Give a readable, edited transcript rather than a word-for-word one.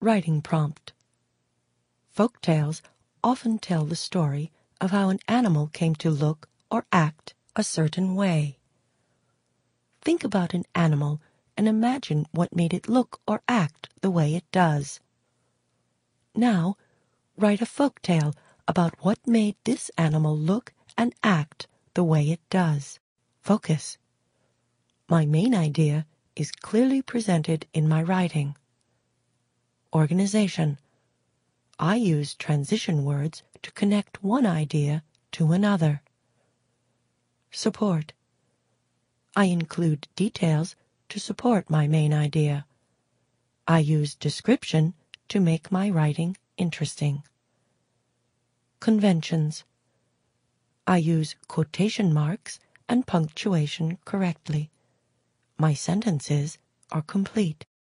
Writing prompt. Folk tales often tell the story of how an animal came to look or act a certain way. Think about an animal and imagine what made it look or act the way it does. Now, write a folk tale about what made this animal look and act the way it does. Focus. My main idea is clearly presented in my writing. Organization. I use transition words to connect one idea to another. Support. I include details to support my main idea. I use description to make my writing interesting. Conventions. I use quotation marks and punctuation correctly. My sentences are complete.